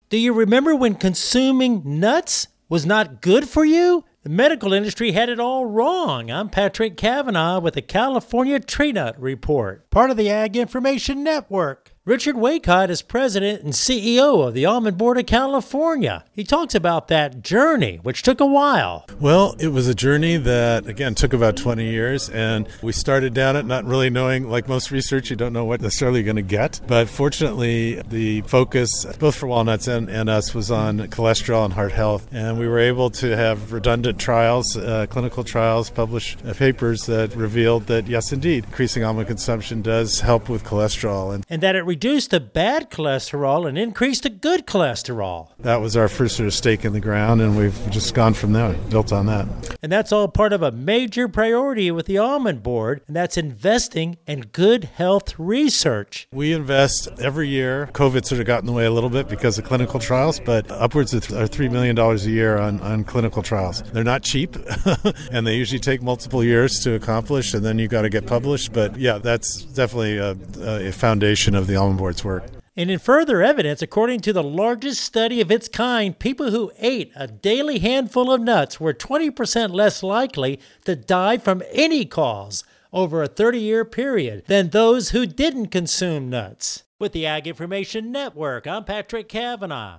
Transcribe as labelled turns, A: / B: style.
A: Do you remember when consuming nuts was not good for you? The medical industry had it all wrong. I'm Patrick Cavanaugh with the California Tree Nut Report, part of the Ag Information Network. Richard Waycott is president and CEO of the Almond Board of California. He talks about that journey, which took a while.
B: Well, it was a journey that, again, took about 20 years, and we started down it not really knowing, like most research, you don't know what necessarily you're going to get. But fortunately, the focus, both for walnuts and us, was on cholesterol and heart health. And we were able to have redundant trials, clinical trials, publish papers that revealed that, yes, indeed, increasing almond consumption does help with cholesterol.
A: And that it reduced the bad cholesterol and increased the good cholesterol.
B: That was our first sort of stake in the ground, and we've just gone from there, built on that.
A: And that's all part of a major priority with the Almond Board, and that's investing in good health research.
B: We invest every year. COVID sort of got in the way a little bit because of clinical trials, but upwards of $3 million a year on clinical trials. They're not cheap, and they usually take multiple years to accomplish, and then you got to get published. But yeah, that's definitely a foundation of the Almond Board's work.
A: And in further evidence, according to the largest study of its kind, people who ate a daily handful of nuts were 20% less likely to die from any cause over a 30-year period than those who didn't consume nuts. With the Ag Information Network, I'm Patrick Cavanaugh.